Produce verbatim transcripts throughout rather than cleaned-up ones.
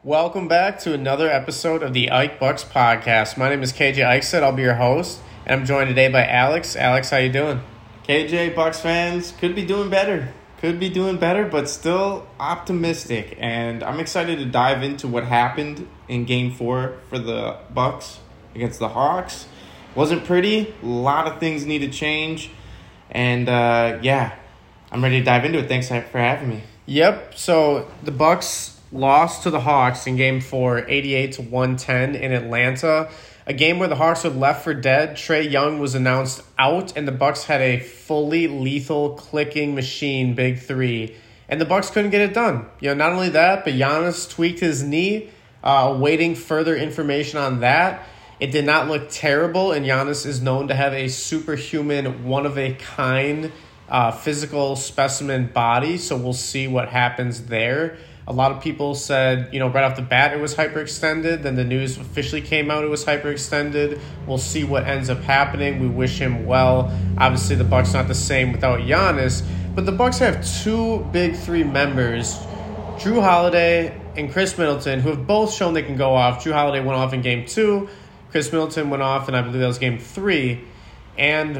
Welcome back to another episode of the Ike Bucks podcast. My name is K J Eichstedt. I'll be your host, and I'm joined today by Alex. Alex, how you doing? K J, Bucks fans, could be doing better. Could be doing better, but still optimistic. And I'm excited to dive into what happened in Game Four for the Bucks against the Hawks. Wasn't pretty. A lot of things need to change. And uh, yeah, I'm ready to dive into it. Thanks for having me. Yep. So the Bucks lost to the Hawks in Game Four, eighty-eight to one ten in Atlanta. A game where the Hawks were left for dead. Trae Young was announced out, and the Bucks had a fully lethal clicking machine, big three, and the Bucks couldn't get it done. You know, not only that, but Giannis tweaked his knee. Uh, awaiting further information on that. It did not look terrible, and Giannis is known to have a superhuman, one-of-a-kind uh, physical specimen body, so we'll see what happens there. A lot of people said, you know, right off the bat it was hyperextended. Then the news officially came out it was hyperextended. We'll see what ends up happening. We wish him well. Obviously, the Bucks not the same without Giannis. But the Bucks have two big three members, Jrue Holiday and Chris Middleton, who have both shown they can go off. Jrue Holiday went off in Game two. Chris Middleton went off, and I believe that was Game three. And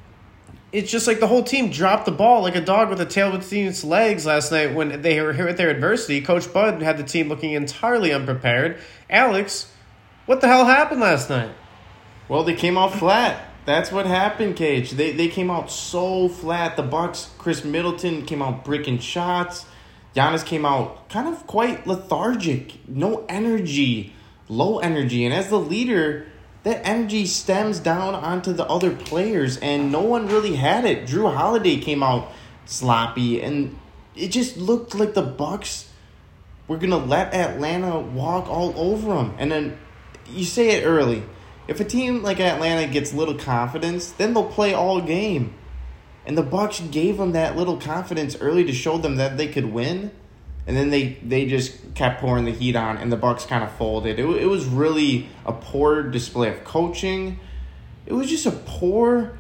it's just like the whole team dropped the ball like a dog with a tail between its legs last night when they were here at their adversity. Coach Bud had the team looking entirely unprepared. Alex, what the hell happened last night? Well, they came out flat. That's what happened, Cage. They they came out so flat. The Bucks, Chris Middleton came out bricking shots. Giannis came out kind of quite lethargic. No energy. Low energy. And as the leader, that energy stems down onto the other players, and no one really had it. Jrue Holiday came out sloppy, and it just looked like the Bucks were going to let Atlanta walk all over them. And then you say it early. If a team like Atlanta gets little confidence, then they'll play all game. And the Bucks gave them that little confidence early to show them that they could win. And then they, they just kept pouring the heat on, and the Bucks kind of folded. It, it was really a poor display of coaching. It was just a poor...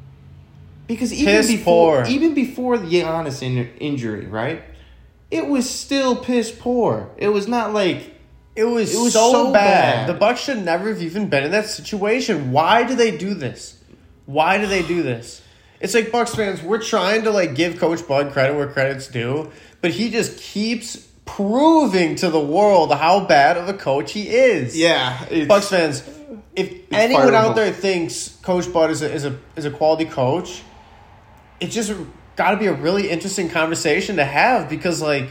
Because even piss before poor. even before the Giannis in, injury, right? It was still piss poor. It was not like... It was, it was so, so bad. bad. The Bucks should never have even been in that situation. Why do they do this? Why do they do this? It's like, Bucks fans, we're trying to like give Coach Bud credit where credit's due, but he just keeps proving to the world how bad of a coach he is. Yeah. Bucks fans, if anyone fireable. out there thinks Coach Bud is a, is a is a quality coach, it's just got to be a really interesting conversation to have, because like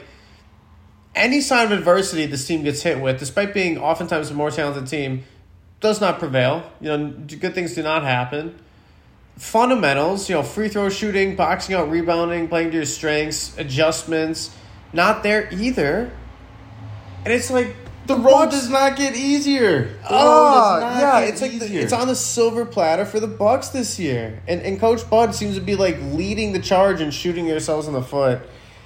any sign of adversity this team gets hit with, despite being oftentimes a more talented team, does not prevail. You know, good things do not happen. Fundamentals, you know, free throw shooting, boxing out, rebounding, playing to your strengths, adjustments, not there either. And it's like The road does not get easier. The Oh, road does not yeah, get it's like the, easier. it's on the silver platter for the Bucks this year. And and Coach Bud seems to be like leading the charge and shooting yourselves in the foot.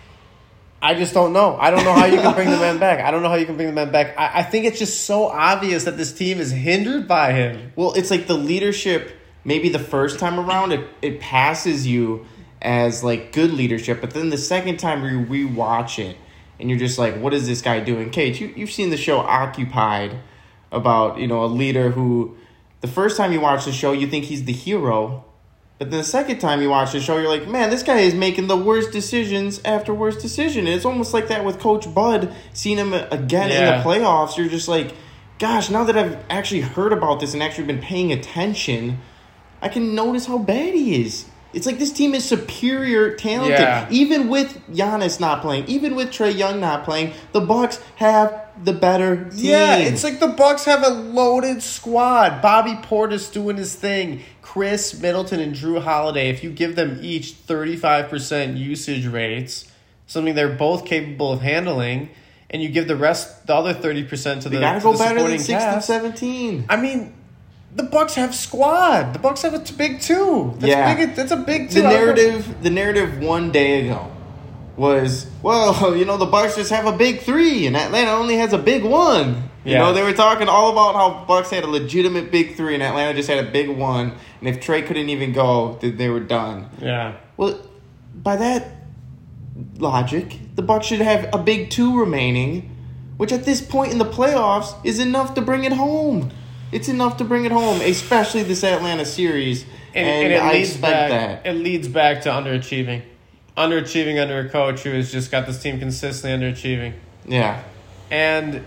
I just don't know. I don't know how you can bring the man back. I don't know how you can bring the man back. I, I think it's just so obvious that this team is hindered by him. Well, it's like the leadership, maybe the first time around, it, it passes you as like good leadership. But then the second time you rewatch it, and you're just like, what is this guy doing? Kate, you, you've seen the show Occupied about, you know, a leader who the first time you watch the show, you think he's the hero. But then the second time you watch the show, you're like, man, this guy is making the worst decisions after worst decision. And it's almost like that with Coach Bud, seeing him again Yeah. in the playoffs. You're just like, gosh, now that I've actually heard about this and actually been paying attention, I can notice how bad he is. It's like this team is superior talented. Yeah. Even with Giannis not playing, even with Trae Young not playing, the Bucks have the better team. Yeah, it's like the Bucks have a loaded squad. Bobby Portis doing his thing. Chris Middleton and Jrue Holiday, if you give them each thirty-five percent usage rates, something they're both capable of handling, and you give the rest, the other thirty percent to the, they gotta to go the better than supporting six and cast. seventeen. I mean, the Bucks have squad. The Bucks have a t- big two. That's Yeah. big. That's a big two. The narrative, the narrative one day ago was, well, you know, the Bucks just have a big three, and Atlanta only has a big one. You Yeah. know, they were talking all about how Bucks had a legitimate big three, and Atlanta just had a big one. And if Trae couldn't even go, th- they were done. Yeah. Well, by that logic, the Bucks should have a big two remaining which at this point in the playoffs is enough to bring it home. It's enough to bring it home, especially this Atlanta series, and, and, and I expect back, that. It leads back to underachieving. Underachieving under a coach who has just got this team consistently underachieving. Yeah. And,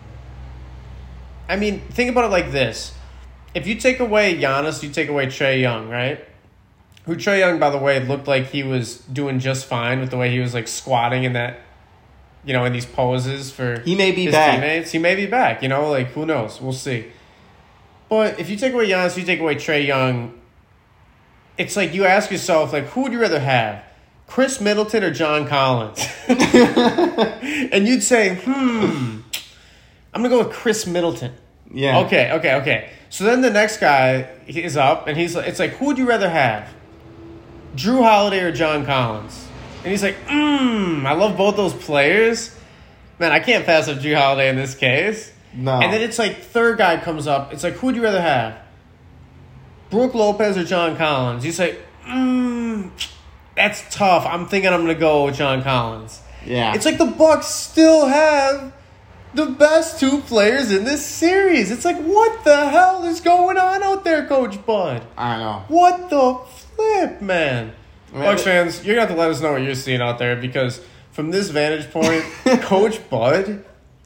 I mean, think about it like this. If you take away Giannis, you take away Trae Young, right? Who Trae Young, by the way, looked like he was doing just fine with the way he was, like, squatting in that, you know, in these poses for he may be his back. teammates. He may be back, you know, like, who knows? We'll see. But if you take away Giannis, you take away Trae Young, it's like you ask yourself, like, who would you rather have? Chris Middleton or John Collins? And you'd say, hmm, I'm going to go with Chris Middleton. Yeah. Okay, okay, okay. So then the next guy is up, and he's like, it's like, who would you rather have? Drew Holiday or John Collins? And he's like, hmm, I love both those players. Man, I can't pass up Drew Holiday in this case. No. And then it's like, third guy comes up. It's like, who would you rather have? Brook Lopez or John Collins? He's like, hmm, that's tough. I'm thinking I'm going to go with John Collins. Yeah. It's like the Bucks still have the best two players in this series. It's like, what the hell is going on out there, Coach Bud? I know. What the flip, man? Man, Bucks it- fans, you're going to have to let us know what you're seeing out there, because from this vantage point, Coach Bud,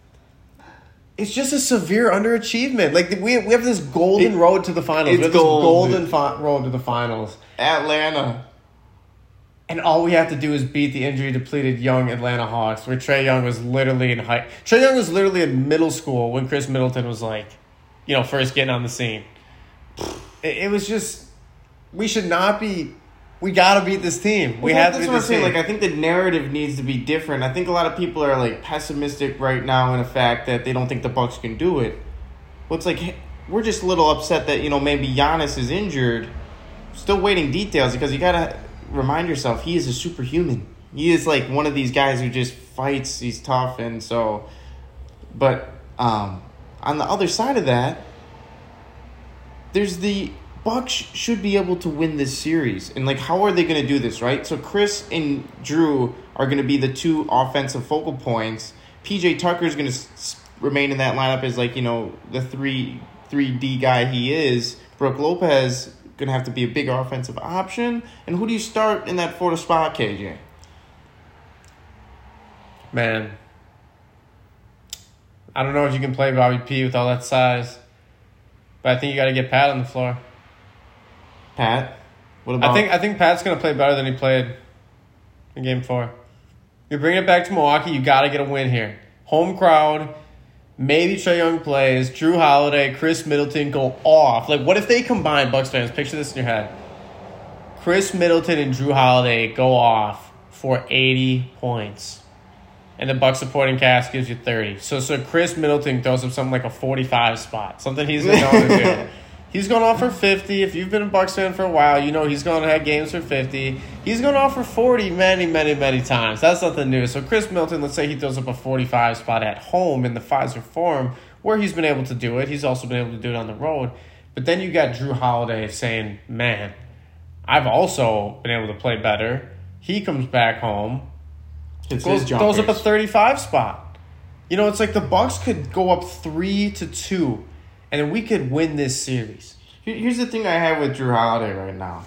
it's just a severe underachievement. Like, we we have this golden It- road to the finals. it's We have this gold. golden fi- road to the finals. Atlanta. And all we have to do is beat the injury-depleted young Atlanta Hawks, where Trae Young was literally in high... Trae Young was literally in middle school when Chris Middleton was, like, you know, first getting on the scene. It, it was just... We should not be... We got to beat this team. We Well, have to that's beat what I'm this saying. team. Like, I think the narrative needs to be different. I think a lot of people are, like, pessimistic right now in the fact that they don't think the Bucks can do it. Well, it's like, hey, we're just a little upset that, you know, maybe Giannis is injured. Still waiting details, because you got to remind yourself, he is a superhuman. He is, like, one of these guys who just fights. He's tough, and so... But um, on the other side of that, there's the... Bucks should be able to win this series. And, like, how are they going to do this, right? So Chris and Drew are going to be the two offensive focal points. P J Tucker is going to s- remain in that lineup as, like, you know, the three, 3D guy he is. Brook Lopez going to have to be a bigger offensive option. And who do you start in that fourth spot, K J? Man. I don't know if you can play Bobby P with all that size. But I think you got to get Pat on the floor. Pat? What about... I think I think Pat's going to play better than he played in Game four. You're bringing it back to Milwaukee. You got to get a win here. Home crowd. Maybe Trae Young plays. Drew Holiday, Chris Middleton go off. Like, what if they combine, Bucks fans? Picture this in your head. Chris Middleton and Drew Holiday go off for eighty points. And the Bucks supporting cast gives you thirty. So so Chris Middleton throws up something like a forty-five spot. Something he's been known to do. He's going off for fifty. If you've been a Bucks fan for a while, you know he's going to have games for fifty. He's going off for forty many, many, many times. That's nothing new. So Chris Middleton, let's say he throws up a forty-five spot at home in the Pfizer Forum, where he's been able to do it. He's also been able to do it on the road. But then you got Drew Holiday saying, man, I've also been able to play better. He comes back home, It's goes, his throws up a jumpers. thirty-five spot. You know, it's like the Bucks could go up three to two, and then we could win this series. Here- Here's the thing I have with Drew Holiday right now.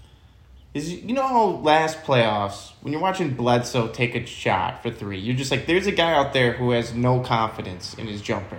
Is you know how last playoffs, when you're watching Bledsoe take a shot for three, you're just like, there's a guy out there who has no confidence in his jumper.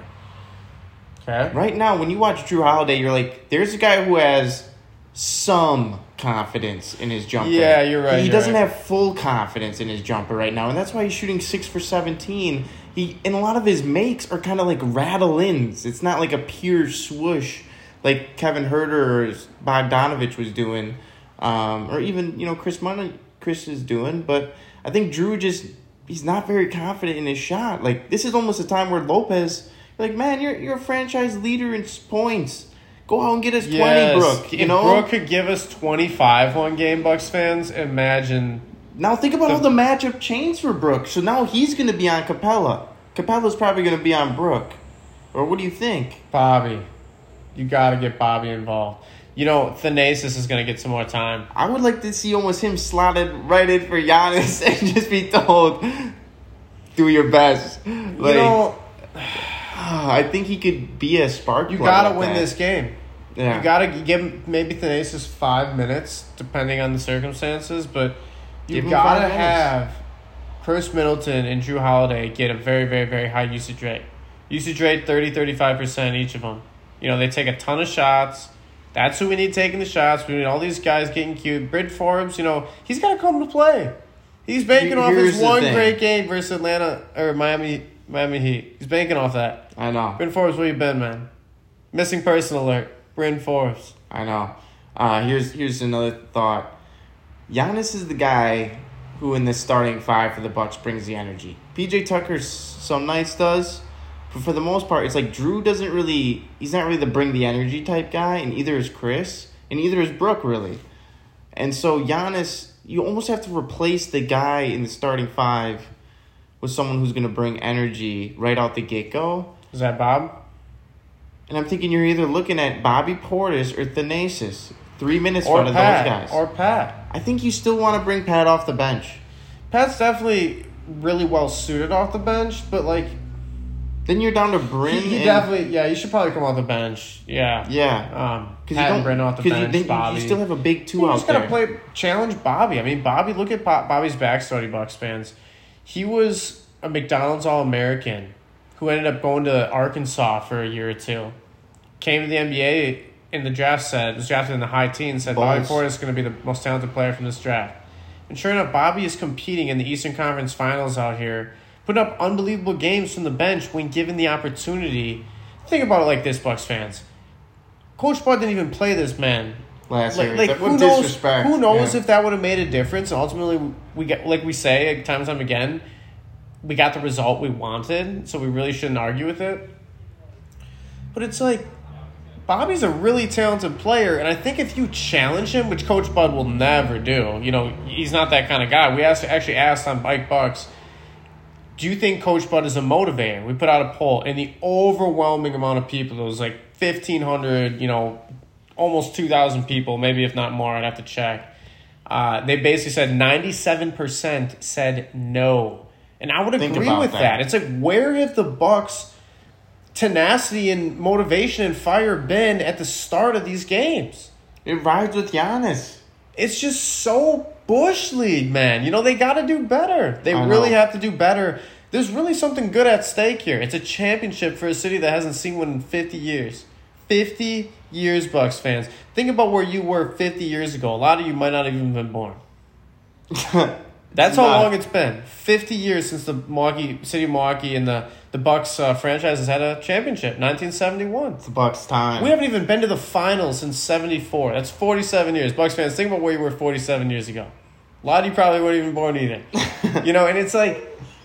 Okay. Right now, when you watch Drew Holiday, you're like, there's a guy who has some confidence in his jumper. Yeah, you're right, He you're doesn't right. have full confidence in his jumper right now, and that's why he's shooting six for seventeen. He and a lot of his makes are kind of like rattle-ins. It's not like a pure swoosh like Kevin Herter or Bogdanovich was doing, um, or even you know Chris Mon- Chris is doing. But I think Drew just he's not very confident in his shot. Like this is almost a time where Lopez, you're like, man, you're you're a franchise leader in points. Go out and get us twenty, Yes. Brook. You if know, Brook could give us twenty-five one game, Bucks fans, imagine. now think about The- all the matchup changed for Brook. So now he's going to be on Capella. Capella's probably going to be on Brook. Or what do you think? Bobby. You got to get Bobby involved. You know, Thanasis is going to get some more time. I would like to see almost him slotted right in for Giannis and just be told, do your best. Like, you know, I think he could be a spark. You plug gotta like win that. this game. Yeah. You gotta give him maybe Thanasis five minutes, depending on the circumstances, but you Give him gotta five minutes. have Chris Middleton and Drew Holiday get a very, very, very high usage rate. Usage rate thirty, thirty-five percent each of them. You know, they take a ton of shots. That's who we need taking the shots. We need all these guys getting cute. Bryn Forbes, you know, he's got to come to play. He's banking off Here's his the one thing. great game versus Atlanta or Miami Miami Heat. He's banking off that. I know. Bryn Forbes, where you been, man? Missing person alert. Bryn Forbes. I know. Uh, here's here's another thought. Giannis is the guy who in the starting five for the Bucks brings the energy. P J Tucker some nights does, but for the most part, it's like Drew doesn't really. He's not really the bring the energy type guy, and either is Chris, and either is Brooke really. And so Giannis, you almost have to replace the guy in the starting five with someone who's going to bring energy right out the get go. Is that Bob? And I'm thinking you're either looking at Bobby Portis or Thanasis. Three minutes Or out of Pat. those guys. Or Pat. I think you still want to bring Pat off the bench. Pat's definitely really well suited off the bench, but like Then you're down to Bryn. he, he and, definitely yeah, you should probably come off the bench. Yeah. Yeah. Um Because Pat and Bryn off the bench, you, then you- Bobby. you still have a big two You out just gotta there. play challenge Bobby. I mean, Bobby. Look at Bob, Bobby's backstory, Bucks fans. He was a McDonald's All American who ended up going to Arkansas for a year or two. Came to the N B A in the draft. Said was drafted in the high teens. Said Bobby Bulls. Portis is going to be the most talented player from this draft. And sure enough, Bobby is competing in the Eastern Conference Finals out here, putting up unbelievable games from the bench when given the opportunity. Think about it like this, Bucks fans. Coach Bud didn't even play this man. Last Like, year. like That- who what knows? disrespect. Who knows Yeah. if that would have made a difference? And ultimately, we get like we say time and time again, we got the result we wanted, so we really shouldn't argue with it. But it's like Bobby's a really talented player, and I think if you challenge him, which Coach Bud will never do, you know, he's not that kind of guy. We asked, actually asked on Bike Bucks, do you think Coach Bud is a motivator? We put out a poll, and the overwhelming amount of people, it was like fifteen hundred, you know, almost two thousand people, maybe if not more, I'd have to check. Uh, they basically said ninety-seven percent said no. And I would Think agree about with that. that. It's like, where have the Bucks' tenacity and motivation and fire been at the start of these games? It rides with Giannis. It's just so Bush League, man. You know, they got to do better. They I know. really have to do better. There's really something good at stake here. It's a championship for a city that hasn't seen one in fifty years. fifty years, Bucks fans. Think about where you were fifty years ago. A lot of you might not have even been born. That's how not- long it's been. fifty years since the Milwaukee, city of Milwaukee and the, the Bucks uh, franchise has had a championship. nineteen seventy-one. It's the Bucks' time. We haven't even been to the finals since seventy-four. That's forty-seven years. Bucks fans, think about where you were forty-seven years ago. A lot of you probably weren't even born either. You know, and it's like,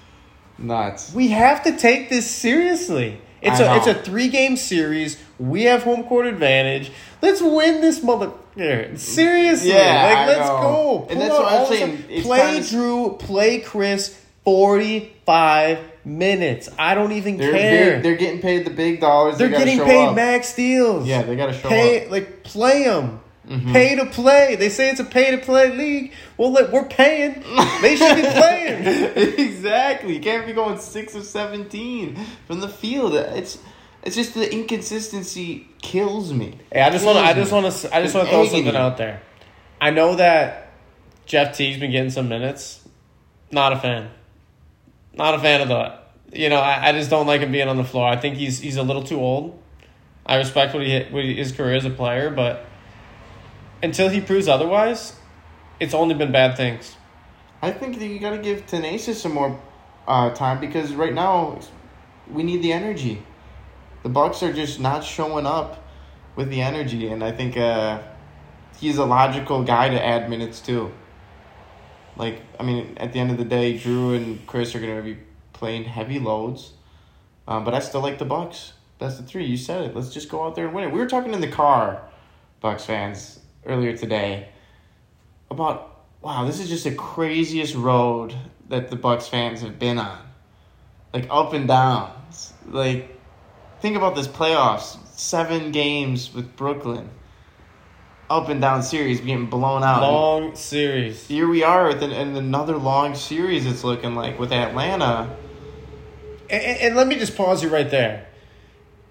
Nuts. we have to take this seriously. It's I a know. it's a three game series. We have home court advantage. Let's win this mother. Here. Seriously, Yeah, like I let's know. go. And Pull that's out what I'm all the saying. stuff. It's Play time to- Drew. Play Chris. Forty-five minutes. I don't even They're care. big, they're getting paid the big dollars. They're They gotta getting show paid up. max deals. Yeah, they got to show pay up. like play them. Mm-hmm. Pay to play. They say it's a pay to play league. Well, look, we're paying. They should be playing. Exactly. You can't be going six or seventeen from the field. It's it's just the inconsistency kills me. Hey, I just want to. I Kills just me. want to. I just It's want to throw agony. something out there. I know that Jeff Teague's been getting some minutes. Not a fan. Not a fan of that. You know, I, I just don't like him being on the floor. I think he's he's a little too old. I respect what he what he, his career as a player, but until he proves otherwise, it's only been bad things. I think that you got to give Tenacious some more uh, time because right now we need the energy. The Bucks are just not showing up with the energy, and I think uh, he's a logical guy to add minutes to. Like, I mean, at the end of the day, Drew and Chris are going to be playing heavy loads, um, but I still like the Bucks. That's the three. You said it. Let's just go out there and win it. We were talking in the car, Bucks fans, earlier today about, wow, this is just the craziest road that the Bucks fans have been on. Like, up and down. Like, think about this playoffs. Seven games with Brooklyn. Up and down series getting blown out. Long series. Here we are with an, in another long series it's looking like with Atlanta. And, and let me just pause you right there.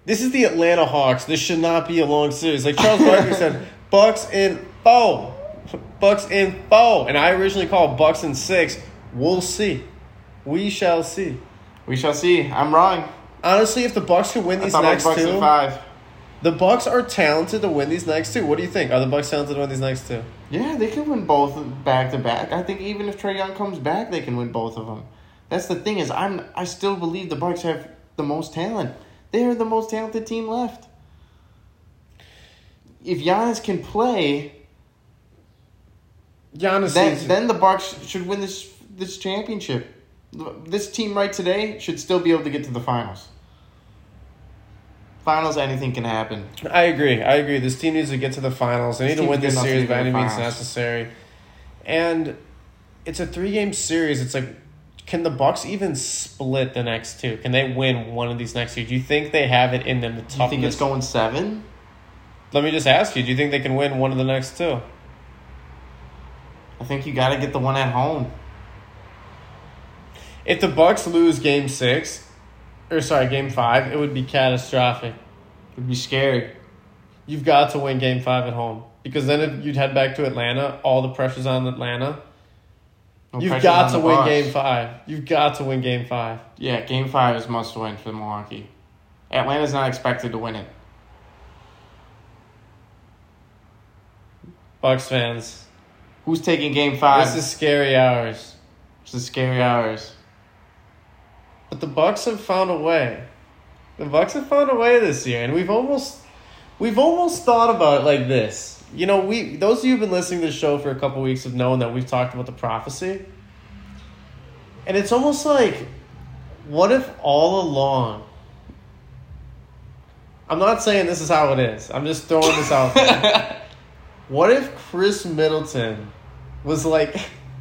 This is the Atlanta Hawks. This should not be a long series. Like Charles Barkley said, Bucks in four. Bucks in four. And I originally called Bucks in six. We'll see. We shall see. We shall see. I'm wrong. Honestly, if the Bucks could win these I next Bucks two, in five. the Bucks are talented to win these next two. What do you think? Are the Bucks talented to win these next two? Yeah, they can win both back to back. I think even if Trae Young comes back, they can win both of them. That's the thing is, I'm I still believe the Bucks have the most talent. They are the most talented team left. If Giannis can play, Giannis then, is, then the Bucks should win this this championship. This team right today should still be able to get to the finals. Finals, anything can happen. I agree. I agree. This team needs to get to the finals. They This need to win team's this good enough to series get by to any the means finals. necessary. And it's a three-game series. It's like, can the Bucks even split the next two? Can they win one of these next two? Do you think they have it in them to Do you toughen think it's this? going seven? Let me just ask you. Do you think they can win one of the next two? I think you got to get the one at home. If the Bucks lose Game Six, or sorry, Game Five, it would be catastrophic. Would be scared. You've got to win Game Five at home because then if you'd head back to Atlanta, all the pressure's on Atlanta. No You've pressure's got on to the win Bucks. Game Five. You've got to win Game Five. Yeah, Game Five is must win for Milwaukee. Atlanta's not expected to win it. Bucks fans, Who's taking Game Five? this is scary hours. This is scary hours. But the Bucks have found a way. The Bucks have found a way this year, and we've almost, we've almost thought about it like this. You know, we those of you who've been listening to the show for a couple weeks have known that we've talked about the prophecy, and it's almost like, what if all along? I'm not saying this is how it is. I'm just throwing this out there. What if Chris Middleton was like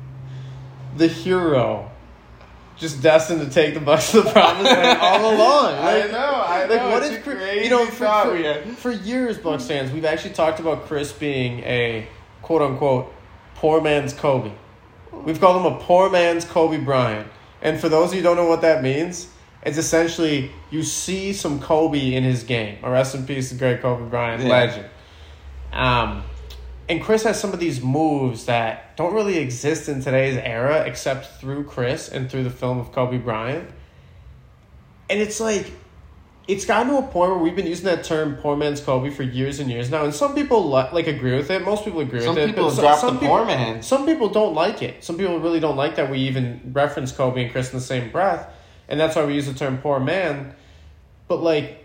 the hero? Just destined to take the Bucks to the promised land all along. Like, I know, I like, know. what It's if a Chris- crazy you know for, thought for, we had. for years, Bucks fans, we've actually talked about Chris being a quote unquote poor man's Kobe. We've called him a poor man's Kobe Bryant. And for those of you who don't know what that means, it's essentially you see some Kobe in his game. A rest in peace, the great Kobe Bryant, Yeah. legend. Um. And Chris has some of these moves that don't really exist in today's era except through Chris and through the film of Kobe Bryant. And it's like, it's gotten to a point where we've been using that term poor man's Kobe for years and years now. And some people like, like agree with it. Most people agree Some with it. people but have some- dropped some the people- poor man. Some people don't like it. Some people really don't like that we even reference Kobe and Chris in the same breath. And that's why we use the term poor man. But like,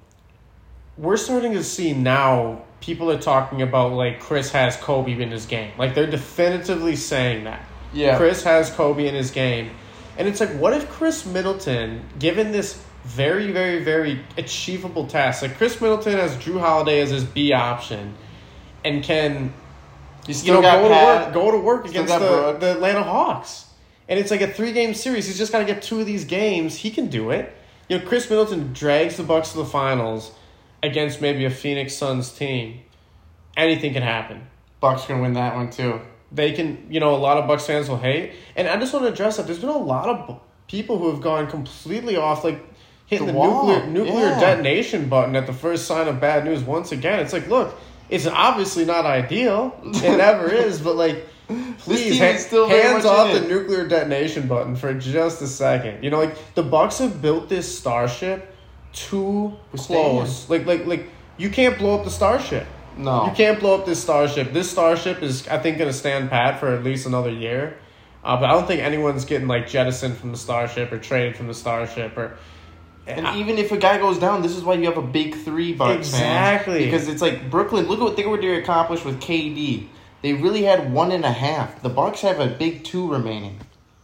we're starting to see now people are talking about like Chris has Kobe in his game. Like they're definitively saying that. Yeah. Chris has Kobe in his game. And it's like, what if Chris Middleton, given this very, very, very achievable task, like Chris Middleton has Drew Holiday as his B option and can You you still know, got go to Pat. work, go to work Still against got the, Brooks. the Atlanta Hawks. And it's like a three-game series. He's just got to get two of these games. He can do it. You know, Chris Middleton drags the Bucks to the finals against maybe a Phoenix Suns team. Anything can happen. Bucks can win that one too. They can, you know, a lot of Bucks fans will hate. And I just want to address that. There's been a lot of b- people who have gone completely off, like hitting The the, wall. nuclear nuclear Yeah. detonation button at the first sign of bad news once again. It's like, look, it's obviously not ideal. It never is. But, like, please, team ha- is still very hands much off in the it. nuclear detonation button for just a second. You know, like, the Bucks have built this starship too Withstand. close. Like, like, like, you can't blow up the starship. No. You can't blow up this starship. This starship is, I think, going to stand pat for at least another year. Uh, but I don't think anyone's getting, like, jettisoned from the starship or traded from the starship. or. And I- even if a guy goes down, this is why you have a big three Bucks Exactly. fans. Because it's like Brooklyn. Look what they what they accomplished with K D. They really had one and a half. The Bucks have a big two remaining.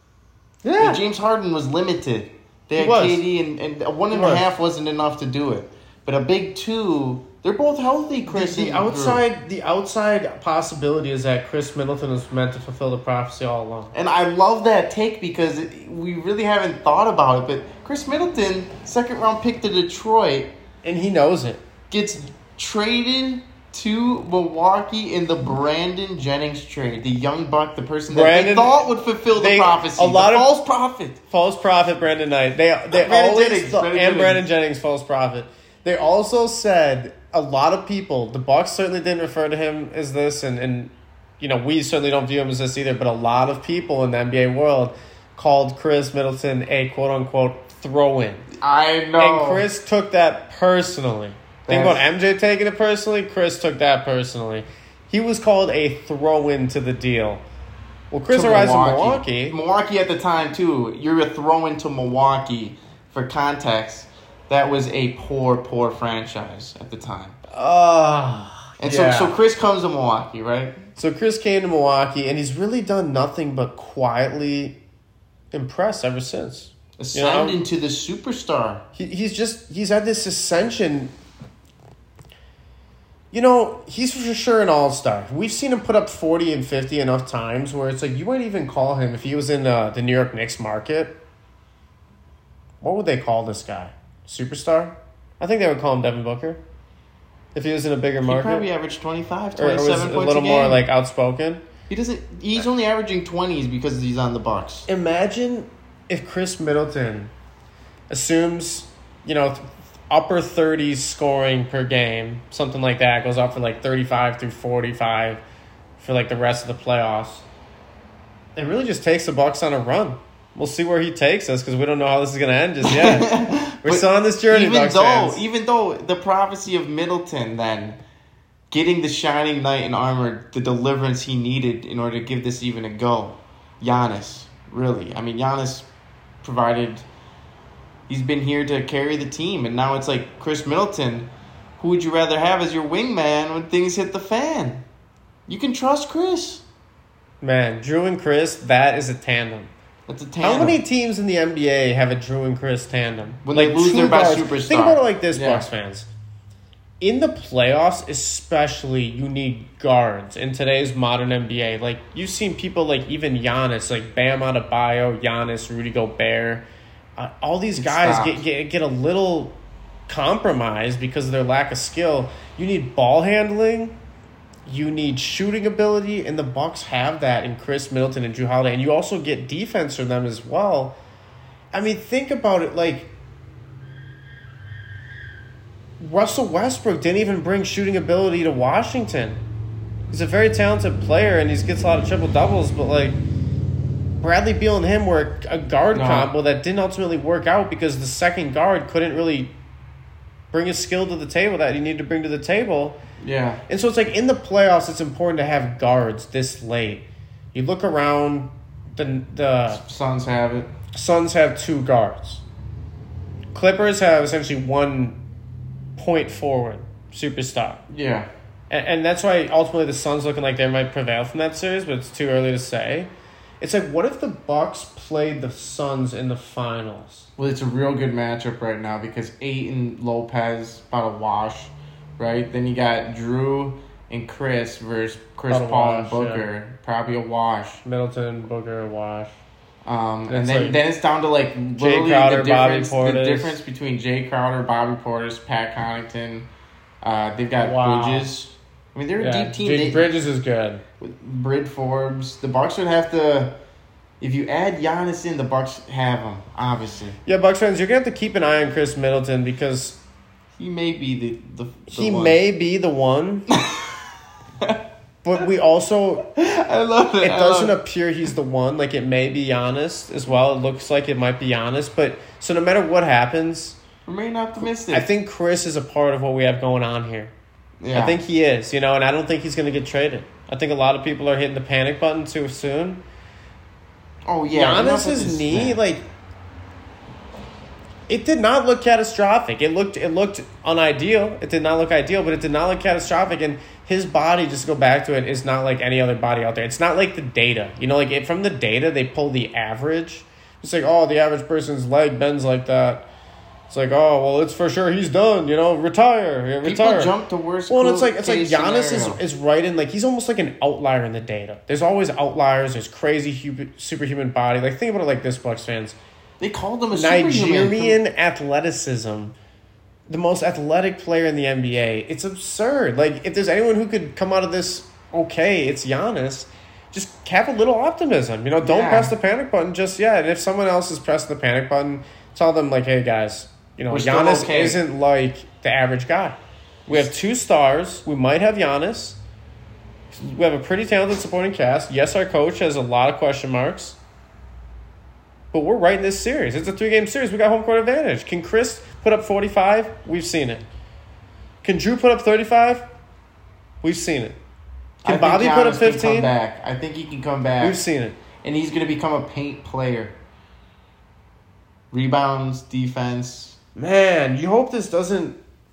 yeah. And James Harden was limited. They He had was. K D, and, and a one He and a was. half wasn't enough to do it. But a big two, they're both healthy. Chris, The, the and Drew. outside, the outside possibility is that Chris Middleton is meant to fulfill the prophecy all along. And I love that take because it, we really haven't thought about it. But Chris Middleton, second round pick to Detroit, And he knows it. gets traded to Milwaukee in the Brandon Jennings trade. The young buck, the person that Brandon- they thought would fulfill they- the prophecy. a lot the of- false prophet. False prophet, Brandon Knight. They they Brandon always Jennings, thought- Brandon and Jennings. Brandon Jennings, false prophet. They also said a lot of people, the Bucks certainly didn't refer to him as this, and, and you know, we certainly don't view him as this either, but a lot of people in the N B A world called Chris Middleton a quote-unquote throw-in. I know. And Chris took that personally. Think about M J taking it personally. Chris took that personally. He was called a throw-in to the deal. Well, Chris arrives in Milwaukee. Milwaukee at the time, too. You're a throw-in to Milwaukee. For context, that was a poor, poor franchise at the time. Uh, and yeah. so, so Chris comes to Milwaukee, right? So Chris came to Milwaukee, and he's really done nothing but quietly impress ever since. Ascend you know? into the superstar. He, he's just, he's had this ascension. You know, he's for sure an all-star. We've seen him put up forty and fifty enough times where it's like, you might even call him, if he was in uh, the New York Knicks market, what would they call this guy? Superstar? I think they would call him Devin Booker. If he was in a bigger market. He probably averaged twenty-five, twenty-seven twenty-seven or was points a little a game. more like outspoken. He doesn't. He's only averaging twenties because he's on the Bucks. Imagine if Chris Middleton assumes, you know, upper thirties scoring per game, something like that, goes up for like thirty-five through forty-five for like the rest of the playoffs. It really just takes the Bucks on a run. We'll see where he takes us because we don't know how this is going to end just yet. We're still on this journey, even Bucks though, fans. Even though the prophecy of Middleton then getting the shining knight in armor, the deliverance he needed in order to give this even a go. Giannis, really. I mean, Giannis provided... He's been here to carry the team, and now it's like Chris Middleton. Who would you rather have as your wingman when things hit the fan? You can trust Chris. Man, Drew and Chris, that is a tandem. That's a tandem. How many teams in the N B A have a Drew and Chris tandem? When like they lose two their best guards. superstar. Think about it like this, Yeah. Bucks fans. In the playoffs, especially, you need guards in today's modern N B A. Like, you've seen people like even Giannis, like Bam Adebayo, Giannis, Rudy Gobert. Uh, all these It guys stops. get, get get a little compromised because of their lack of skill. You need ball handling. You need shooting ability, and the Bucks have that in Chris Middleton and Drew Holiday. And you also get defense from them as well. I mean, think about it. Like, Russell Westbrook didn't even bring shooting ability to Washington. He's a very talented player, and he gets a lot of triple-doubles, but, like, Bradley Beal and him were a guard No. combo that didn't ultimately work out because the second guard couldn't really bring a skill to the table that he needed to bring to the table. Yeah. And so it's like in the playoffs, it's important to have guards this late. You look around, the the Suns have it. Suns have two guards. Clippers have essentially one point forward superstar. Yeah. And, and that's why ultimately the Suns looking like they might prevail from that series, but it's too early to say. It's like, what if the Bucks played the Suns in the finals? Well, it's a real good matchup right now because Ayton Lopez about a wash, right? Then you got Drew and Chris versus Chris About a Paul wash, and Booker, probably a wash. Middleton, Booker, Wash. Um, and it's then like then it's down to like literally Crowder, the Bobby difference the Portis. difference between Jay Crowder, Bobby Portis, Pat Connaughton. Uh, they've got Wow. Bridges. I mean, they're Yeah, a deep team. Jake They- Bridges is good. Brid Forbes. The Bucks would have to. If you add Giannis in, the Bucks have him. Obviously, Yeah, Bucks fans, you're going to have to keep an eye on Chris Middleton because he may be the the. the he one. may be the one. But we also, I love it. it I doesn't love it. appear he's the one. Like, it may be Giannis as well. It looks like it might be Giannis. But, so no matter what happens, Remain optimistic. I think Chris is a part of what we have going on here. Yeah. I think he is, you know, and I don't think he's going to get traded. I think a lot of people are hitting the panic button too soon. Oh yeah. enough with Giannis's this, knee, man. like, it did not look catastrophic. It looked it looked unideal. It did not look ideal, but it did not look catastrophic. And his body, just to go back to it, is not like any other body out there. It's not like the data. You know, like it, from the data, they pull the average. It's like, oh, the average person's leg bends like that. It's like, oh, well, it's for sure he's done. You know, retire, yeah, People retire. jump to worst. Well, and it's like it's like case Giannis is, scenario. is right in, like, he's almost like an outlier in the data. There's always outliers. There's crazy hu- superhuman body. Like, think about it like this, Bucks fans. They called him a superhuman. Nigerian athleticism, the most athletic player in the N B A. It's absurd. Like, if there's anyone who could come out of this okay, it's Giannis. Just have a little optimism. You know, don't Yeah. press the panic button just yet. And if someone else is pressing the panic button, tell them, like, hey, guys, you know, We're still Giannis okay. isn't like the average guy. We have two stars. We might have Giannis. We have a pretty talented supporting cast. Yes, our coach has a lot of question marks. But we're right in this series. It's a three-game series. We got home court advantage. Can Chris put up forty-five? We've seen it. Can Drew put up thirty-five? We've seen it. Can I think Bobby put up Giannis can fifteen? come back. I think he can come back. We've seen it. And he's going to become a paint player. Rebounds, defense. Man, you hope this doesn't...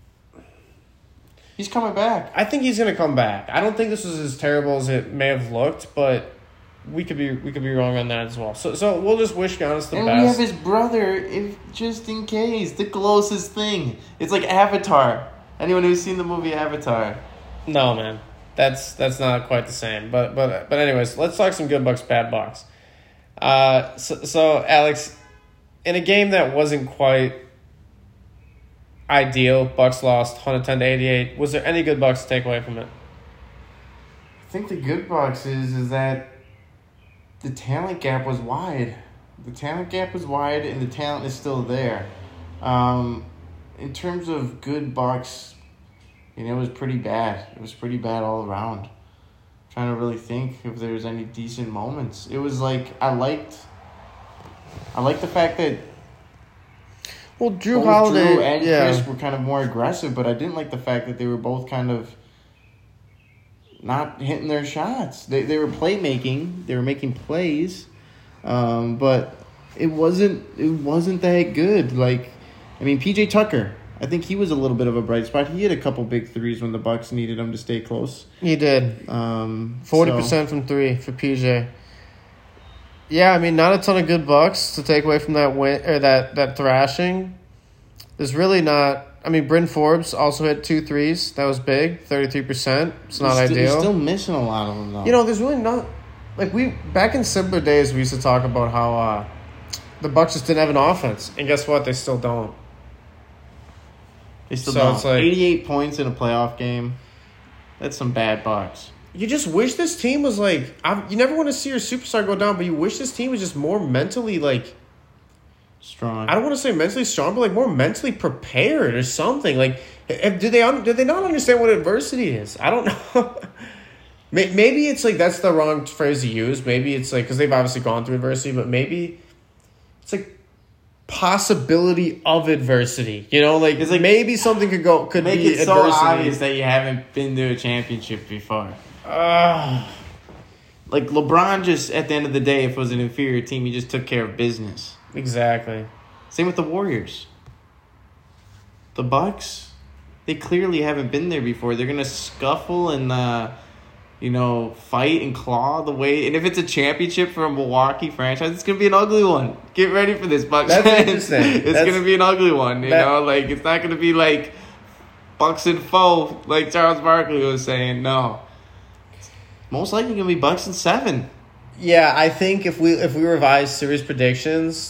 He's coming back. I think he's going to come back. I don't think this was as terrible as it may have looked, but we could be we could be wrong on that as well. So so we'll just wish Giannis the and best. And we have his brother, if just in case. The closest thing. It's like Avatar. Anyone who's seen the movie Avatar. No, man. That's that's not quite the same. But but but anyways, let's talk some good Bucks, bad Bucks. Uh, so, so Alex, in a game that wasn't quite ideal, Bucks lost one ten to eighty-eight. Was there any good Bucks to take away from it? I think the good Bucks is is that the talent gap was wide. The talent gap was wide, and the talent is still there. Um, in terms of good Bucks, you know, it was pretty bad. It was pretty bad all around. I'm trying to really think if there was any decent moments. It was like I liked. I liked the fact that. Well, Drew both Holiday Drew and yeah. Chris were kind of more aggressive, but I didn't like the fact that they were both kind of not hitting their shots. They they were playmaking, they were making plays, um, but it wasn't it wasn't that good. Like, I mean, P J Tucker, I think he was a little bit of a bright spot. He had a couple big threes when the Bucks needed him to stay close. He did. Um, Forty percent from three for P J. Yeah, I mean, not a ton of good Bucks to take away from that win or that, that thrashing. There's really not. I mean, Bryn Forbes also hit two threes. That was big, thirty-three percent. It's not he's ideal. St- he's still missing a lot of them, though. You know, there's really not. Like, we, back in simpler days, we used to talk about how uh, the Bucks just didn't have an offense. And guess what? They still don't. They still So don't. it's like- eighty-eight points in a playoff game. That's some bad Bucks. You just wish this team was like. I, you never want to see your superstar go down, but you wish this team was just more mentally, like. Strong. I don't want to say mentally strong, but like more mentally prepared or something. Like, did they un- did they not understand what adversity is? I don't know. Maybe it's like that's the wrong phrase to use. Maybe it's like because they've obviously gone through adversity, but maybe it's like possibility of adversity. You know, like It's like- maybe something could go could Make be it so adversity. obvious that you haven't been to a championship before. Uh, Like, LeBron just, at the end of the day, if it was an inferior team, he just took care of business. exactly. Same with the Warriors. The Bucks, they clearly haven't been there before. They're going to scuffle and, uh, you know, fight and claw the way. And if it's a championship for a Milwaukee franchise, it's going to be an ugly one. Get ready for this, Bucks That's fans. interesting. It's That's- going to be an ugly one, you that- know? Like, it's not going to be like Bucks and foe, like Charles Barkley was saying. No. Most likely going to be Bucks and seven. Yeah, I think if we if we revise series predictions,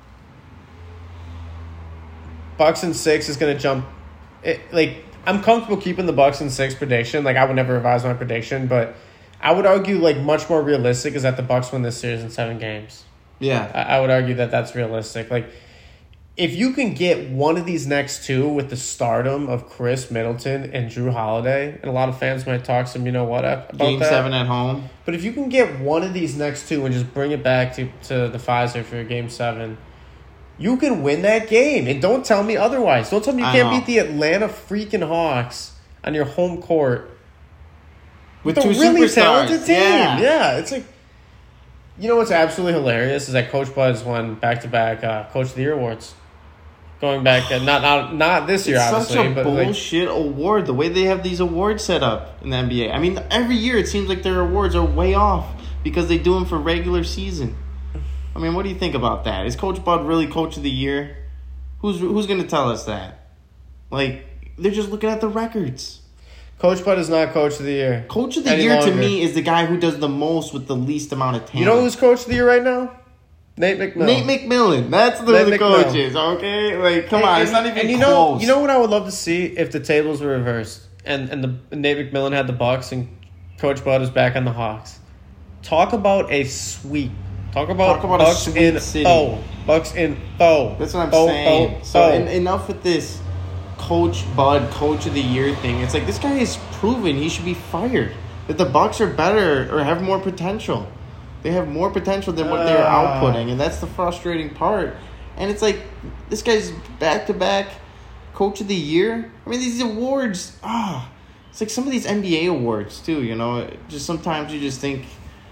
Bucks and six is going to jump. It, like I'm comfortable keeping the Bucks and six prediction. Like I would never revise my prediction, but I would argue like much more realistic is that the Bucks win this series in seven games. Yeah. I, I would argue that that's realistic. Like if you can get one of these next two with the stardom of Chris Middleton and Drew Holiday, and a lot of fans might talk some, you know what, about Game that. seven at home. But if you can get one of these next two and just bring it back to, to the Pfizer for game seven, you can win that game. And don't tell me otherwise. Don't tell me you I can't know. beat the Atlanta freaking Hawks on your home court With a two really superstars. talented team. Yeah. Yeah, it's like, you know what's absolutely hilarious is that Coach Bud's won back-to-back uh, Coach of the Year awards. Going back, uh, not, not not this year, It's obviously. such a but like, bullshit award, the way they have these awards set up in the N B A. I mean, every year it seems like their awards are way off because they do them for regular season. I mean, what do you think about that? Is Coach Bud really Coach of the Year? Who's who's going to tell us that? Like, they're just looking at the records. Coach Bud is not Coach of the Year. Coach of the Any Year to longer. me is the guy who does the most with the least amount of talent. You know who's Coach of the Year right now? Nate McMillan. Nate McMillan. That's the, Nate the McMillan. coaches, okay? Like, come And- on, and- it's not even and you close. know, you know what I would love to see if the tables were reversed and and the Nate McMillan had the Bucks and Coach Bud is back on the Hawks. Talk about a sweep. Talk about, Talk about a Bucks sweep in city. oh Bucks in oh. That's what I'm oh, saying. Oh, so oh. en- enough with this. Coach Bud, Coach of the Year thing. It's like this guy is proven he should be fired. That the Bucks are better or have more potential. They have more potential than what they're Uh. outputting, and that's the frustrating part. And it's like this guy's back to back Coach of the Year. I mean, these awards, ah, it's like some of these N B A awards too. You know, just sometimes you just think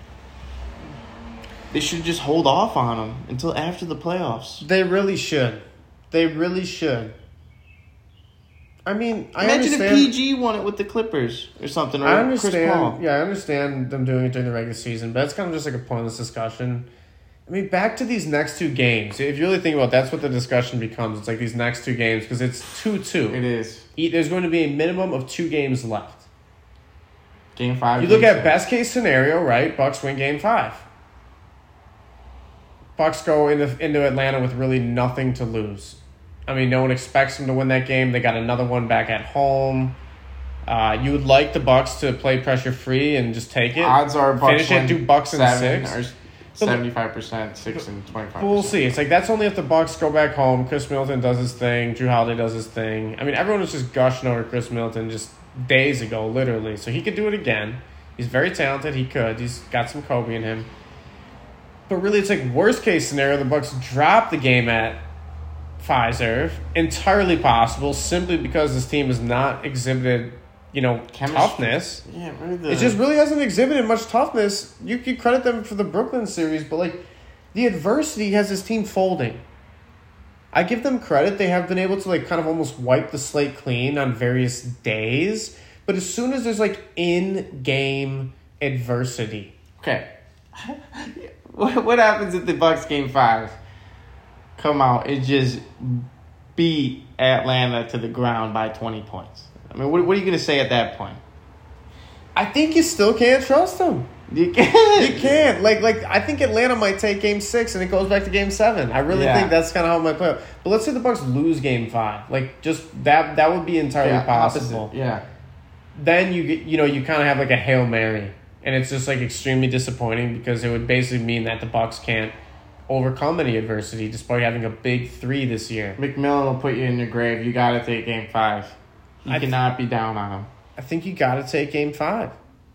they should just hold off on them until after the playoffs. They really should. They really should. I mean, I Imagine understand. if P G won it with the Clippers or something, or I Chris Paul. understand. Yeah, I understand them doing it during the regular season, but it's kind of just like a pointless discussion. I mean, back to these next two games. If you really think about it, that's what the discussion becomes. It's like these next two games because it's two two. It is. There's going to be a minimum of two games left. Game five. You look game at six. best case scenario, right? Bucks win game five. Bucks go into into Atlanta with really nothing to lose. I mean, no one expects them to win that game. They got another one back at home. Uh, you would like the Bucks to play pressure free and just take it. Odds are Bucks finish it, do Bucks in seven six. or seventy-five percent, six and twenty-five. But we'll see. It's like that's only if the Bucks go back home. Chris Middleton does his thing. Drew Holiday does his thing. I mean, everyone was just gushing over Chris Middleton just days ago, literally. So he could do it again. He's very talented. He could. He's got some Kobe in him. But really, it's like worst case scenario. The Bucks drop the game at Fiserv. Entirely possible, simply because this team has not exhibited, you know, Chemistry. toughness. Yeah, really the, It just really hasn't exhibited much toughness. You could credit them for the Brooklyn series, but like the adversity has this team folding. I give them credit. They have been able to like kind of almost wipe the slate clean on various days. But as soon as there's like in-game adversity. Okay. what what happens if the Bucks game five come out and just beat Atlanta to the ground by twenty points? I mean, what what are you going to say at that point? I think you still can't trust them. You can't. You can't. Like, like I think Atlanta might take game six and it goes back to game seven. I really Yeah. think that's kind of how it might play out. But let's say the Bucks lose game five. Like, just that that would be entirely Yeah, possible. opposite. Yeah. Then you get, you know, you kind of have like a Hail Mary. And it's just like extremely disappointing because it would basically mean that the Bucks can't overcome any adversity despite having a big three this year. McMillan will put you in your grave. You got to take game five. You I th- cannot be down on him. I think you got to take game five.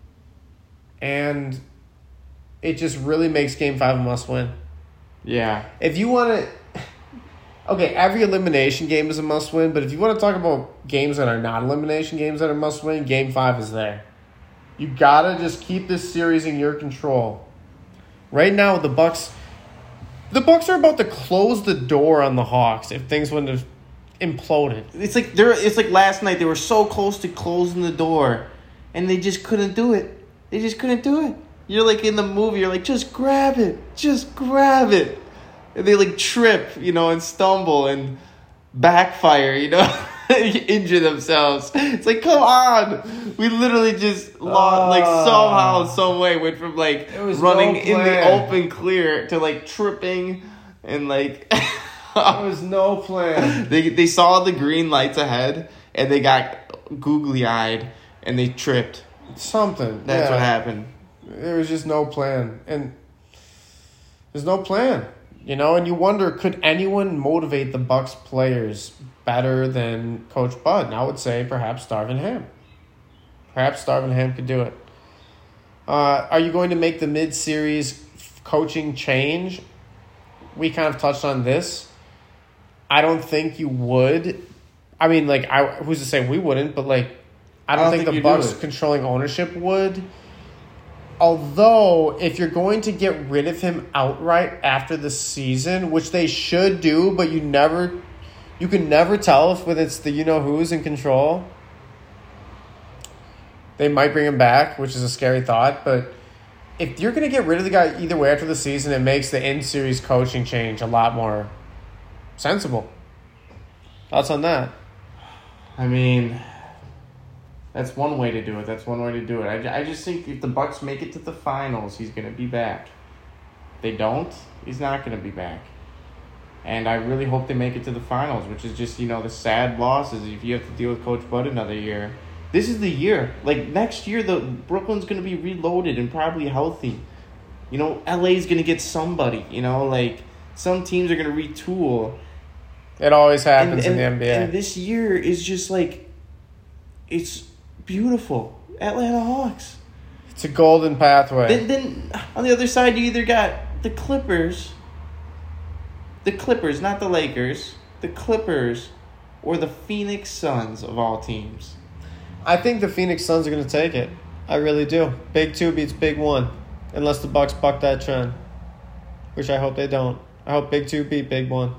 And it just really makes game five a must win. Yeah. If you want to, okay, every elimination game is a must win, but if you want to talk about games that are not elimination games that are must win, game five is there. You got to just keep this series in your control. Right now, the Bucks, the Bucks are about to close the door on the Hawks if things wouldn't have imploded. It's like they're. It's like last night they were so close to closing the door, and they just couldn't do it. They just couldn't do it. You're like in the movie. You're like, just grab it, just grab it, and they like trip, you know, and stumble and backfire, you know, injure themselves. It's like, come on, we literally just lost, like somehow, some way went from like There was running no in the plan. open clear to like tripping and like. There was no plan. They they saw the green lights ahead and they got googly eyed and they tripped. Something. That's yeah. what happened. There was just no plan. And there's no plan. You know, and you wonder, could anyone motivate the Bucks players better than Coach Bud? And I would say perhaps Darvin Ham. Perhaps Darvin Ham could do it. Uh, are you going to make the mid-series coaching change? We kind of touched on this. I don't think you would. I mean, like, I who's to say we wouldn't, but, like, I don't, I don't think, think the you Bucks do it. controlling ownership would. Although, if you're going to get rid of him outright after the season, which they should do, but you never, you can never tell if when it's the you-know-who's in control. They might bring him back, which is a scary thought, but if you're going to get rid of the guy either way after the season, it makes the in-series coaching change a lot more sensible. Thoughts on that? I mean, that's one way to do it. That's one way to do it. I, ju- I just think if the Bucks make it to the finals, he's going to be back. If they don't, he's not going to be back. And I really hope they make it to the finals, which is just, you know, the sad loss is if you have to deal with Coach Bud another year. This is the year. Like, next year, the Brooklyn's going to be reloaded and probably healthy. You know, L A's going to get somebody, you know, like, some teams are going to retool. It always happens and, and, in the N B A. And this year is just like, it's beautiful. Atlanta Hawks. It's a golden pathway. Then, then on the other side, you either got the Clippers, the Clippers, not the Lakers, the Clippers, or the Phoenix Suns of all teams. I think the Phoenix Suns are going to take it. I really do. Big two beats big one, unless the Bucks buck that trend, which I hope they don't. I hope big two beat big one.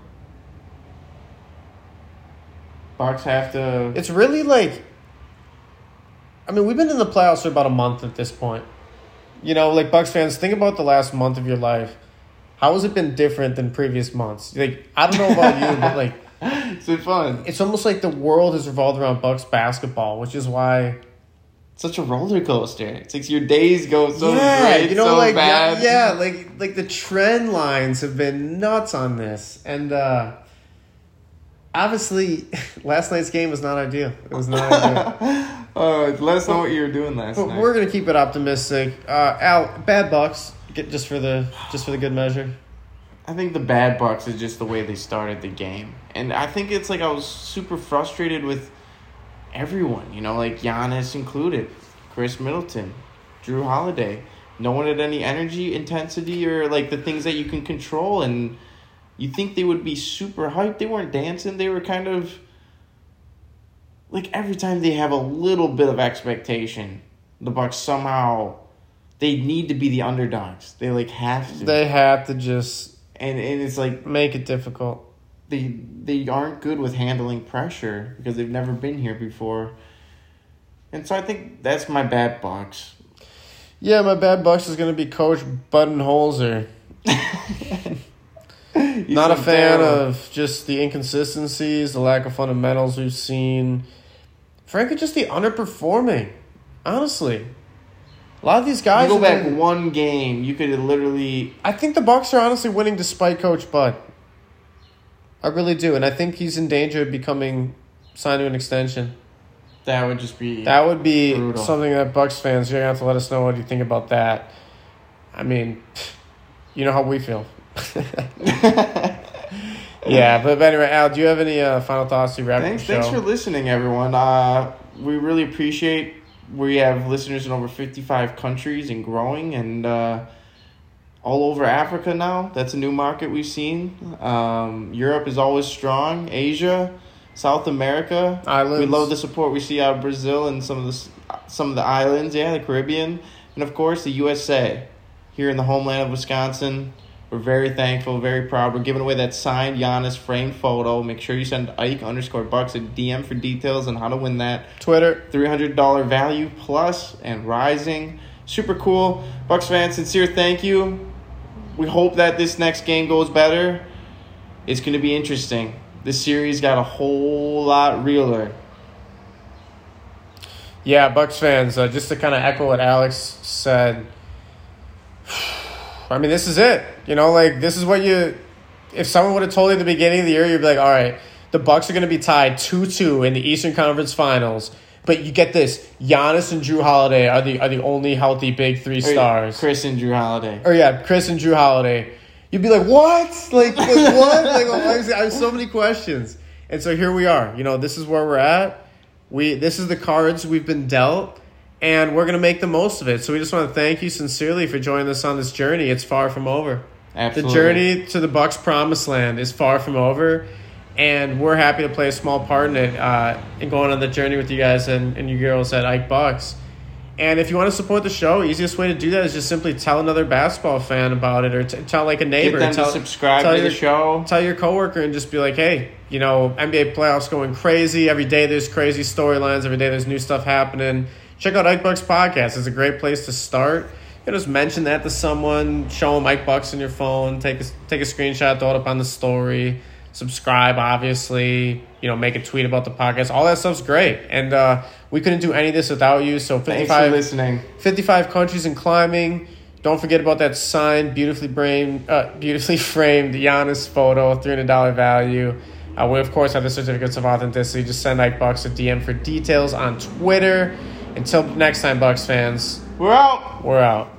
Bucks have to. It's really like, I mean, we've been in the playoffs for about a month at this point. You know, like Bucks fans, think about the last month of your life. How has it been different than previous months? Like, I don't know about you, but like, it's been fun. It's almost like the world has revolved around Bucks basketball, which is why it's such a roller coaster. It's like your days go so yeah, great, you know, so like bad. Yeah, yeah, like like the trend lines have been nuts on this, and uh, obviously, last night's game was not ideal. It was not ideal. Uh, let us know what you were doing last but night. We're gonna keep it optimistic. Uh, Al, bad Bucks, get just for the just for the good measure. I think the bad Bucks is just the way they started the game, and I think it's like I was super frustrated with everyone. You know, like Giannis included, Chris Middleton, Drew Holiday. No one had any energy, intensity, or like the things that you can control. And you think they would be super hyped? They weren't dancing. They were kind of. Like, every time they have a little bit of expectation, the Bucks somehow, they need to be the underdogs. They, like, have to. They have to just... And and it's like... Make it difficult. They they aren't good with handling pressure because they've never been here before. And so I think that's my bad Bucks. Yeah, my bad Bucks is going to be Coach Budenholzer. Not a fan terrible. of just the inconsistencies, the lack of fundamentals we've seen. Frankly, just the underperforming. Honestly. A lot of these guys... You go back been, one game, you could literally... I think the Bucks are honestly winning despite Coach Bud. I really do. And I think he's in danger of becoming signed to an extension. That would just be That would be brutal. Something that Bucks fans, you're going to have to let us know what you think about that. I mean, you know how we feel. Yeah, but anyway, Al, do you have any uh, final thoughts to wrap thanks, up the show? Thanks for listening, everyone. Uh, we really appreciate we have listeners in over fifty-five countries and growing, and uh, all over Africa now. That's a new market we've seen. Um, Europe is always strong. Asia, South America. Islands. We love the support we see out of Brazil and some of the some of the islands, yeah, the Caribbean, and of course the U S A. Here in the homeland of Wisconsin. We're very thankful, very proud. We're giving away that signed Giannis framed photo. Make sure you send Ike underscore Bucks a D M for details on how to win that. Twitter. three hundred dollars value plus and rising. Super cool. Bucks fans, sincere thank you. We hope that this next game goes better. It's going to be interesting. This series got a whole lot realer. Yeah, Bucks fans, uh, just to kind of echo what Alex said, I mean, this is it. You know, like, this is what you... If someone would have told you at the beginning of the year, you'd be like, all right, the Bucks are going to be tied two two in the Eastern Conference Finals. But you get this, Giannis and Drew Holiday are the are the only healthy big three stars. Chris and Drew Holiday. Or, yeah, Chris and Drew Holiday. You'd be like, what? Like, like what? Like, I have so many questions. And so here we are. You know, this is where we're at. We This is the cards we've been dealt. And we're going to make the most of it. So we just want to thank you sincerely for joining us on this journey. It's far from over. Absolutely. The journey to the Bucks' promised land is far from over. And we're happy to play a small part in it uh, and going on the journey with you guys and, and you girls at Ike Bucks. And if you want to support the show, easiest way to do that is just simply tell another basketball fan about it or t- tell like a neighbor. Get them tell, to subscribe tell to your, the show. Tell your coworker and just be like, hey, you know, N B A playoffs going crazy. Every day there's crazy storylines. Every day there's new stuff happening. Check out Ike Bucks Podcast. It's a great place to start. You know, just mention that to someone. Show them Ike Bucks on your phone. Take a, take a screenshot. Throw it up on the story. Subscribe, obviously. You know, make a tweet about the podcast. All that stuff's great. And uh, we couldn't do any of this without you. So fifty-five, Thanks for listening. fifty-five countries and climbing. Don't forget about that signed, beautifully framed, uh, beautifully framed Giannis photo, three hundred dollars value. Uh, we, of course, have the certificates of authenticity. Just send Ike Bucks a D M for details on Twitter. Until next time, Bucks fans. We're out. We're out.